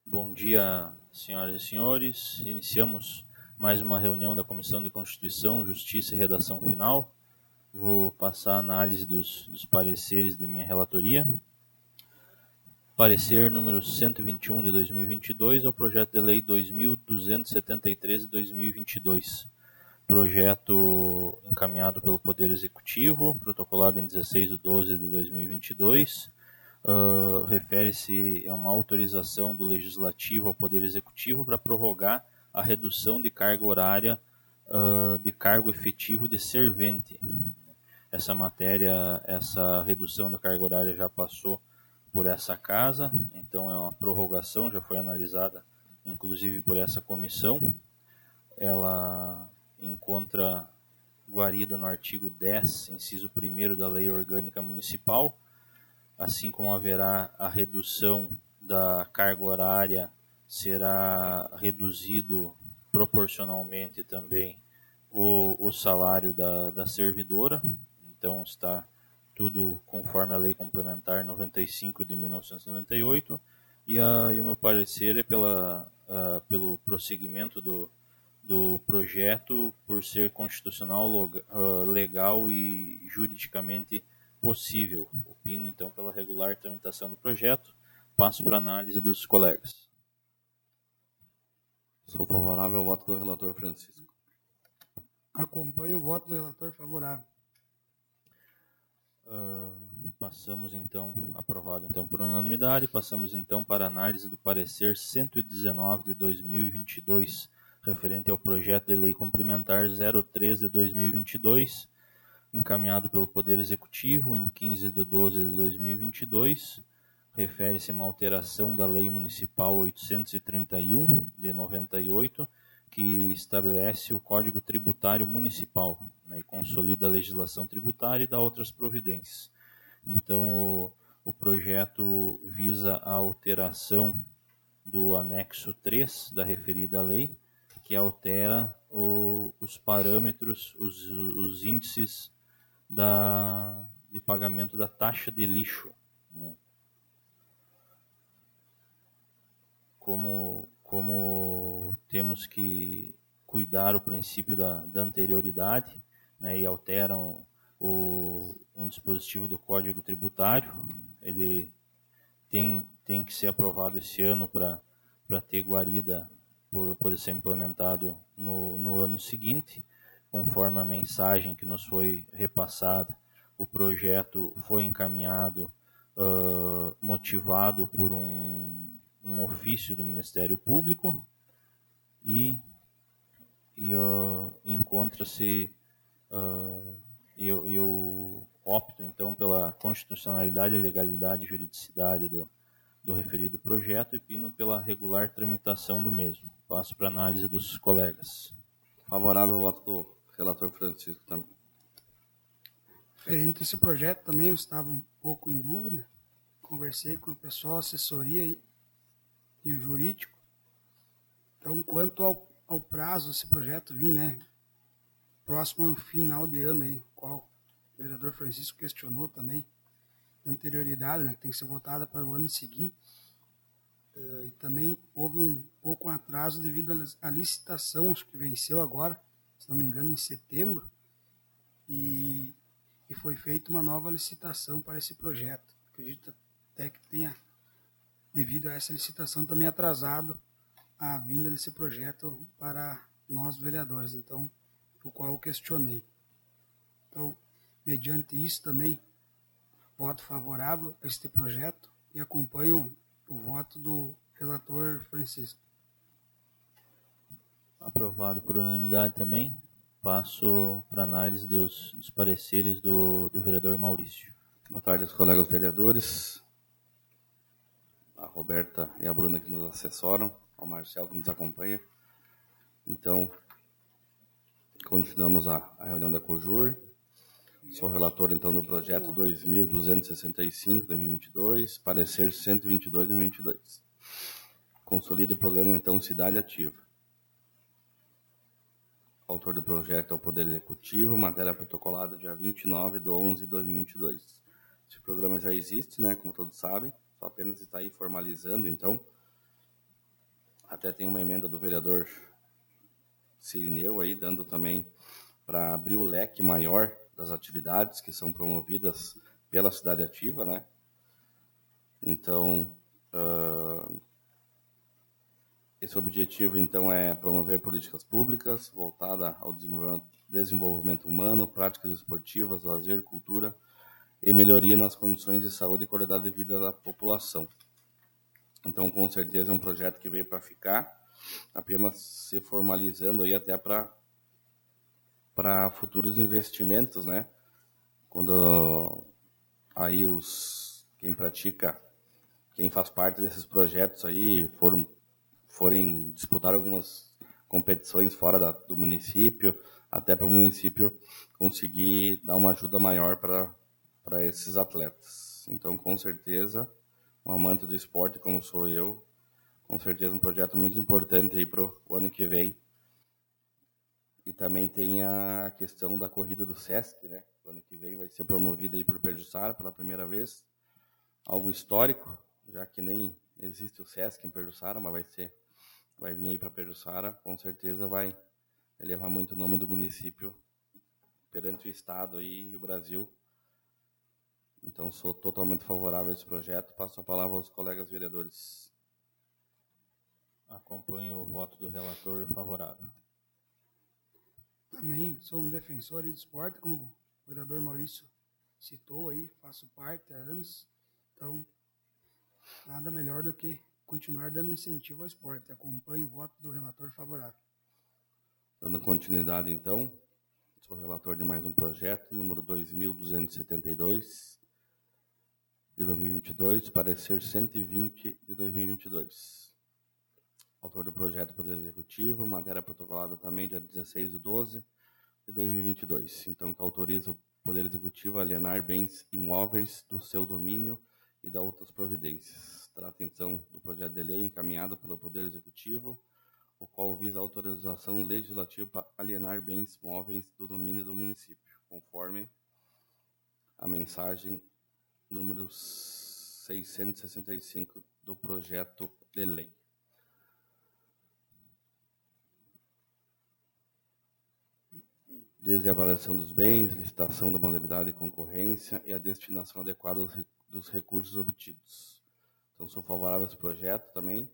Bom dia, senhoras e senhores. Iniciamos mais uma reunião da Comissão de Constituição, Justiça e Redação Final. Vou passar a análise dos pareceres de minha relatoria. Parecer número 121 de 2022 ao projeto de lei 2273 de 2022. Projeto encaminhado pelo Poder Executivo, protocolado em 16/12/2022. Refere-se a uma autorização do Legislativo ao Poder Executivo para prorrogar a redução de carga horária de cargo efetivo de servente. Essa matéria, essa redução da carga horária já passou por essa casa, então é uma prorrogação, já foi analisada inclusive por essa comissão. Ela encontra guarida no artigo 10, inciso 1º da Lei Orgânica Municipal, assim como haverá a redução da carga horária, será reduzido proporcionalmente também o salário da servidora. Então está tudo conforme a Lei Complementar 95 de 1998, e o meu parecer é pelo prosseguimento do projeto, por ser constitucional, legal e juridicamente possível. Opino, então, pela regular tramitação do projeto. Passo para a análise dos colegas. Sou favorável ao voto do relator Francisco. Acompanho o voto do relator favorável. Passamos então, aprovado então por unanimidade, passamos então para a análise do parecer 119 de 2022, referente ao projeto de lei complementar 03 de 2022, encaminhado pelo Poder Executivo em 15/12/2022, refere-se a uma alteração da Lei Municipal 831 de 98, que estabelece o Código Tributário Municipal, né, e consolida a legislação tributária e dá outras providências. Então, o projeto visa a alteração do anexo 3 da referida lei, que altera os parâmetros, os índices de pagamento da taxa de lixo, né? Como temos que cuidar o princípio da anterioridade, né, e alteram um dispositivo do Código Tributário, ele tem que ser aprovado esse ano para ter guarida, poder ser implementado no ano seguinte, conforme a mensagem que nos foi repassada. O projeto foi encaminhado, motivado por um ofício do Ministério Público, e encontra-se, eu opto então pela constitucionalidade, legalidade e juridicidade do referido projeto e opino pela regular tramitação do mesmo. Passo para a análise dos colegas. Favorável ao voto do relator Francisco também. Referente a esse projeto também eu estava um pouco em dúvida, conversei com o pessoal, assessoria e o jurídico. Então, quanto ao prazo desse projeto vir, né, próximo ao final de ano aí, qual o vereador Francisco questionou também, a anterioridade, né, que tem que ser votada para o ano seguinte, e também houve um pouco um atraso devido à licitação, acho que venceu agora, se não me engano, em setembro, e foi feita uma nova licitação para esse projeto. Acredito até que tenha, devido a essa licitação, também atrasado a vinda desse projeto para nós vereadores, então, o qual eu questionei. Então, mediante isso também, voto favorável a este projeto e acompanho o voto do relator Francisco. Aprovado por unanimidade também. Passo para análise dos pareceres do vereador Maurício. Boa tarde aos colegas vereadores, a Roberta e a Bruna que nos assessoram, ao Marcelo que nos acompanha. Então, continuamos a reunião da COJUR. Sou relator, então, do projeto 2265 de 2022, parecer 122 de 2022. Consolida o programa, então, Cidade Ativa. Autor do projeto é o Poder Executivo, matéria protocolada dia 29/11/2022. Esse programa já existe, né, como todos sabem, só apenas está aí formalizando, então, Até tem uma emenda do vereador Cirineu aí, dando também para abrir o leque maior das atividades que são promovidas pela Cidade Ativa, né? Então, esse objetivo, então, é promover políticas públicas voltada ao desenvolvimento humano, práticas esportivas, lazer, cultura e melhoria nas condições de saúde e qualidade de vida da população. Então, com certeza, é um projeto que veio para ficar, apenas se formalizando aí até para futuros investimentos, né? Quando aí quem faz parte desses projetos aí forem disputar algumas competições fora do município, até para o município conseguir dar uma ajuda maior para esses atletas. Então, com certeza, um amante do esporte como sou eu, com certeza um projeto muito importante aí para o ano que vem. E também tem a questão da corrida do Sesc, né? O ano que vem vai ser promovida aí por Perjuçara pela primeira vez, algo histórico, já que nem existe o Sesc em Perjuçara, mas vai vir aí para Perjuçara, com certeza vai elevar muito o nome do município perante o Estado aí e o Brasil. Então, sou totalmente favorável a esse projeto. Passo a palavra aos colegas vereadores. Acompanho o voto do relator favorável. Também sou um defensor do esporte, como o vereador Maurício citou aí, faço parte há anos. Então, nada melhor do que continuar dando incentivo ao esporte. Acompanho o voto do relator favorável. Dando continuidade, então, sou relator de mais um projeto, número 2272, de 2022, parecer 120 de 2022. Autor do projeto Poder Executivo, matéria protocolada também dia 16/12 de 2022. Então, que autoriza o Poder Executivo a alienar bens imóveis do seu domínio e da outras providências. Trata, então, do projeto de lei encaminhado pelo Poder Executivo, o qual visa a autorização legislativa para alienar bens móveis do domínio do município, conforme a mensagem número 665 do projeto de lei. Desde a avaliação dos bens, licitação da modalidade de concorrência e a destinação adequada dos recursos obtidos. Então, sou favorável a esse projeto também.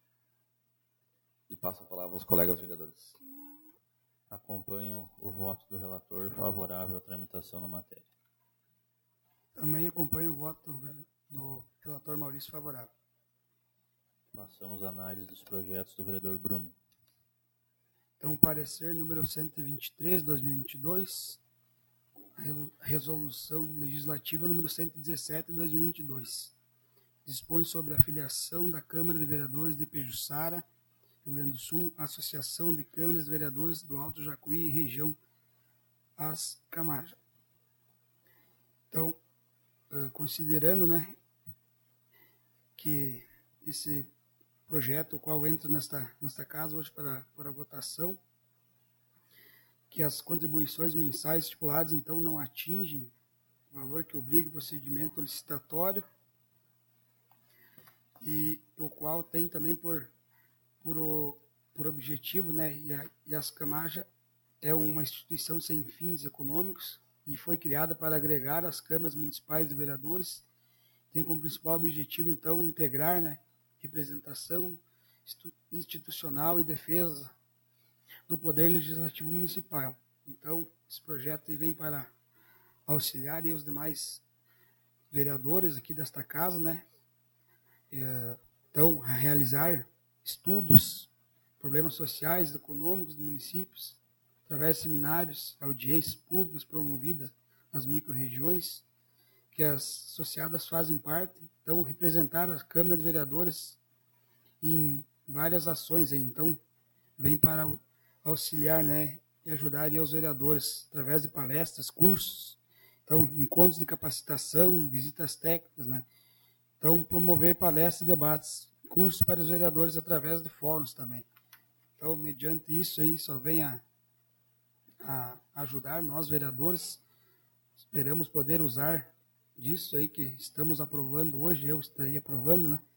E passo a palavra aos colegas vereadores. Acompanho o voto do relator favorável à tramitação da matéria. Também acompanho o voto do relator Maurício favorável. Passamos à análise dos projetos do vereador Bruno. Então, parecer número 123, 2022, a resolução legislativa número 117, 2022. Dispõe sobre a filiação da Câmara de Vereadores de Pejuçara, Rio Grande do Sul, Associação de Câmaras de Vereadores do Alto Jacuí e região As Camaja. Então, considerando, né, que esse projeto, o qual entra nesta casa hoje para votação, que as contribuições mensais estipuladas, então, não atingem o valor que obriga o procedimento licitatório, e o qual tem também por objetivo, né, e as Camaja é uma instituição sem fins econômicos e foi criada para agregar as câmaras municipais de vereadores, tem como principal objetivo, então, integrar, né, representação institucional e defesa do Poder Legislativo Municipal. Então, esse projeto vem para auxiliar e os demais vereadores aqui desta casa, né, então, a realizar estudos, problemas sociais, econômicos dos municípios, através de seminários, audiências públicas promovidas nas micro-regiões, que as associadas fazem parte, então, representar a Câmara de Vereadores em várias ações aí. Então, vem para auxiliar, né, e ajudar aí os vereadores através de palestras, cursos, então, encontros de capacitação, visitas técnicas, né, então, promover palestras e debates, cursos para os vereadores através de fóruns também. Então, mediante isso aí, só vem a ajudar nós, vereadores. Esperamos poder usar disso aí que estamos aprovando hoje, eu estaria aprovando, né,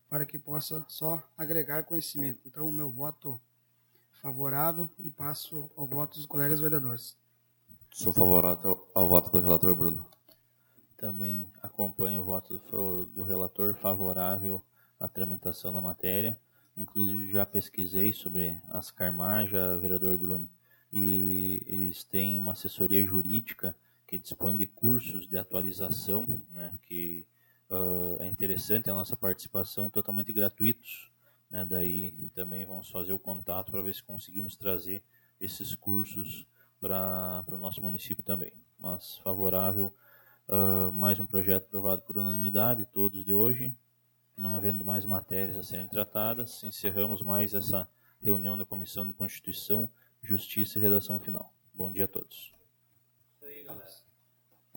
para que possa só agregar conhecimento. Então, o meu voto favorável e passo ao voto dos colegas vereadores. Sou favorável ao voto do relator Bruno. Também acompanho o voto do relator favorável à tramitação da matéria. Inclusive já pesquisei sobre as Carmaja, vereador Bruno, e eles têm uma assessoria jurídica que dispõe de cursos de atualização, né, que é interessante a nossa participação, totalmente gratuitos, né, daí também vamos fazer o contato para ver se conseguimos trazer esses cursos para o nosso município também. Mas favorável, mais um projeto aprovado por unanimidade, todos de hoje. Não havendo mais matérias a serem tratadas, encerramos mais essa reunião da Comissão de Constituição, Justiça e Redação Final. Bom dia a todos. Isso aí, galera.